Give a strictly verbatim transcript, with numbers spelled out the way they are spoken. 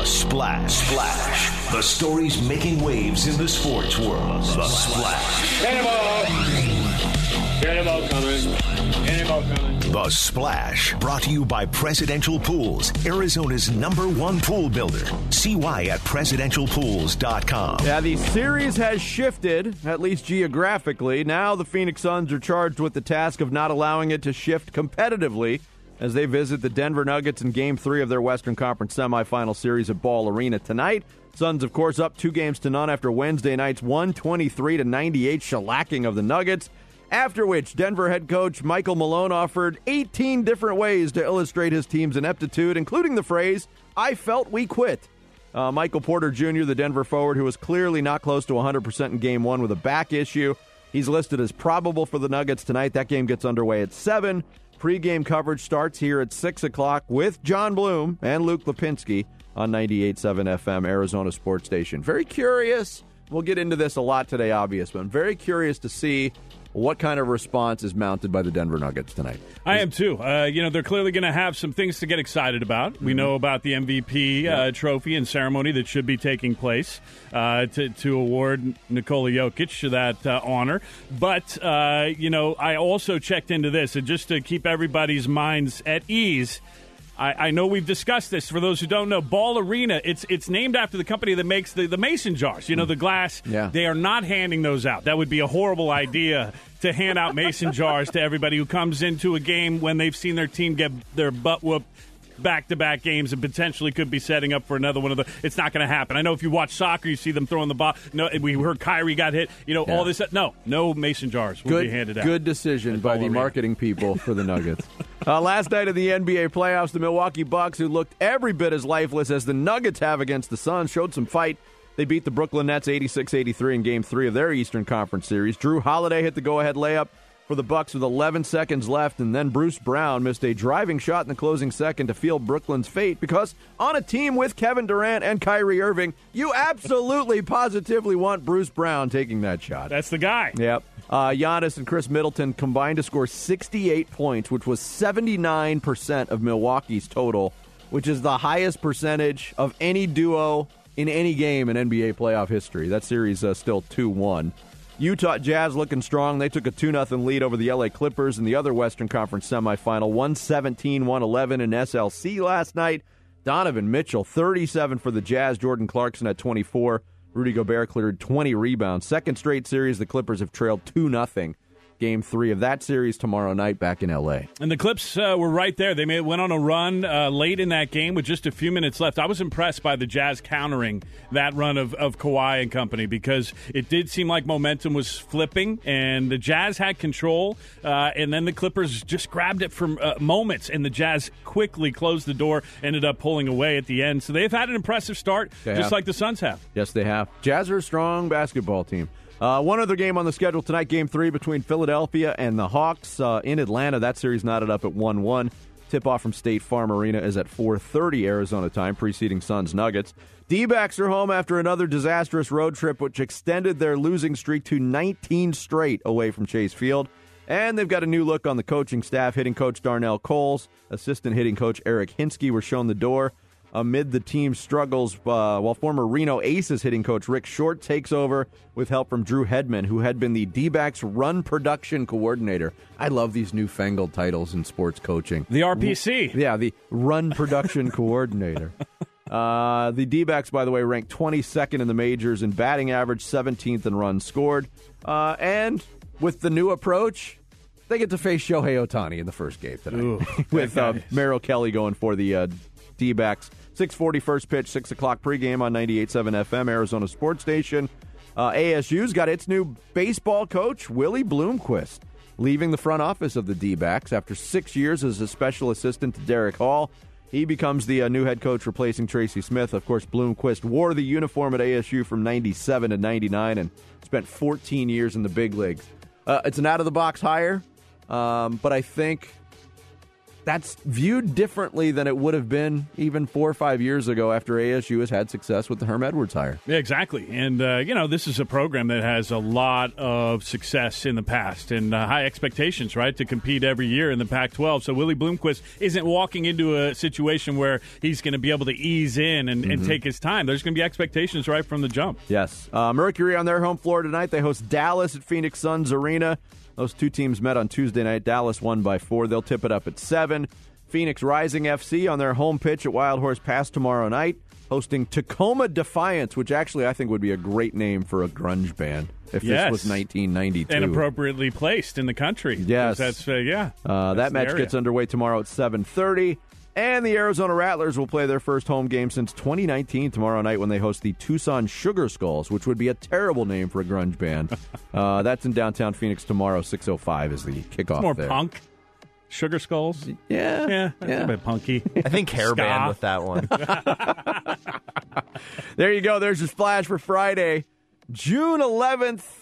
The Splash. Splash. The stories making waves in the sports world. The Splash. Cannonball. Cannonball coming. Cannonball coming. The Splash. Brought to you by Presidential Pools, Arizona's number one pool builder. See why at presidential pools dot com. Yeah, the series has shifted, at least geographically. Now the Phoenix Suns are charged with the task of not allowing it to shift competitively as they visit the Denver Nuggets in Game three of their Western Conference semifinal series at Ball Arena tonight. Suns, of course, up two games to none after Wednesday night's one twenty-three to ninety-eight shellacking of the Nuggets, after which Denver head coach Michael Malone offered eighteen different ways to illustrate his team's ineptitude, including the phrase, "I felt we quit." Uh, Michael Porter Junior, the Denver forward, who was clearly not close to one hundred percent in Game one with a back issue, he's listed as probable for the Nuggets tonight. That game gets underway at seven. Pre-game coverage starts here at six o'clock with John Bloom and Luke Lipinski on ninety-eight point seven F M, Arizona Sports Station. Very curious. We'll get into this a lot today, obviously, but I'm very curious to see what kind of response is mounted by the Denver Nuggets tonight. I am too. Uh, you know, they're clearly going to have some things to get excited about. Mm-hmm. We know about the M V P uh, yeah. trophy and ceremony that should be taking place uh, to, to award Nikola Jokic that uh, honor. But, uh, you know, I also checked into this, and just to keep everybody's minds at ease, I, I know we've discussed this. For those who don't know, Ball Arena, it's it's named after the company that makes the, the mason jars, you know, the glass. Yeah. They are not handing those out. That would be a horrible idea to hand out mason jars to everybody who comes into a game when they've seen their team get their butt whooped back-to-back games and potentially could be setting up for another one of the. It's not going to happen. I know if you watch soccer, you see them throwing the ball. No, we heard Kyrie got hit. You know, yeah. all this. No, no mason jars will good, be handed out. Good decision by the marketing people for the Nuggets. uh, last night of the N B A playoffs, the Milwaukee Bucks, who looked every bit as lifeless as the Nuggets have against the Suns, showed some fight. They beat the Brooklyn Nets eighty-six eighty-three in Game three of their Eastern Conference series. Drew Holiday hit the go-ahead layup for the Bucks with eleven seconds left, and then Bruce Brown missed a driving shot in the closing second to seal Brooklyn's fate, because on a team with Kevin Durant and Kyrie Irving, you absolutely, positively want Bruce Brown taking that shot. That's the guy. Yep. Uh, Giannis and Chris Middleton combined to score sixty-eight points, which was seventy-nine percent of Milwaukee's total, which is the highest percentage of any duo in any game in N B A playoff history. That series uh, still two one. Utah Jazz looking strong. They took a two nothing lead over the L A Clippers in the other Western Conference semifinal, one seventeen one eleven in S L C last night. Donovan Mitchell, thirty-seven for the Jazz. Jordan Clarkson at twenty-four. Rudy Gobert cleared twenty rebounds. Second straight series, the Clippers have trailed two nothing. Game three of that series tomorrow night back in L A. And the Clips uh, were right there. They made, went on a run uh, late in that game with just a few minutes left. I was impressed by the Jazz countering that run of, of Kawhi and company, because it did seem like momentum was flipping, and the Jazz had control, uh, and then the Clippers just grabbed it for uh, moments, and the Jazz quickly closed the door, ended up pulling away at the end. So they've had an impressive start, they just have. like the Suns have. Yes, they have. Jazz are a strong basketball team. Uh, one other game on the schedule tonight, Game three between Philadelphia and the Hawks uh, in Atlanta. That series knotted up at one one. Tip-off from State Farm Arena is at four thirty Arizona time, preceding Suns Nuggets. D-backs are home after another disastrous road trip, which extended their losing streak to nineteen straight away from Chase Field. And they've got a new look on the coaching staff. Hitting coach Darnell Coles, assistant hitting coach Eric Hinsky were shown the door amid the team's struggles, uh, while former Reno Aces hitting coach Rick Short takes over with help from Drew Hedman, who had been the D-backs run production coordinator. I love these newfangled titles in sports coaching. The R P C. Yeah, the run production coordinator. Uh, the D-backs, by the way, ranked twenty-second in the majors in batting average, seventeenth in runs scored. Uh, and with the new approach, they get to face Shohei Ohtani in the first game tonight. Ooh, with uh, Merrill Kelly going for the uh, D-backs. six forty first pitch, six o'clock pregame on ninety-eight point seven F M, Arizona Sports Station. Uh, A S U's got its new baseball coach, Willie Bloomquist, leaving the front office of the D-backs after six years as a special assistant to Derek Hall. He becomes the uh, new head coach, replacing Tracy Smith. Of course, Bloomquist wore the uniform at A S U from ninety-seven to ninety-nine and spent fourteen years in the big leagues. Uh, it's an out-of-the-box hire, um, but I think that's viewed differently than it would have been even four or five years ago after A S U has had success with the Herm Edwards hire. Yeah, exactly. And, uh, you know, this is a program that has a lot of success in the past and uh, high expectations, right, to compete every year in the Pac twelve. So Willie Bloomquist isn't walking into a situation where he's going to be able to ease in and, mm-hmm. and take his time. There's going to be expectations right from the jump. Yes. Uh, Mercury on their home floor tonight. They host Dallas at Phoenix Suns Arena. Those two teams met on Tuesday night. Dallas won by four. They'll tip it up at seven. Phoenix Rising F C on their home pitch at Wild Horse Pass tomorrow night, hosting Tacoma Defiance, which actually I think would be a great name for a grunge band if yes. this was nineteen ninety-two. And appropriately placed in the country. Yes. That's, uh, yeah. Uh, that's that match gets underway tomorrow at seven thirty. And the Arizona Rattlers will play their first home game since twenty nineteen tomorrow night when they host the Tucson Sugar Skulls, which would be a terrible name for a grunge band. uh, that's in downtown Phoenix tomorrow. six oh five is the kickoff it's more there. punk. Sugar Skulls? Yeah. Yeah, that's yeah. a bit punky. I think hair band with that one. There you go. There's your splash for Friday, June eleventh.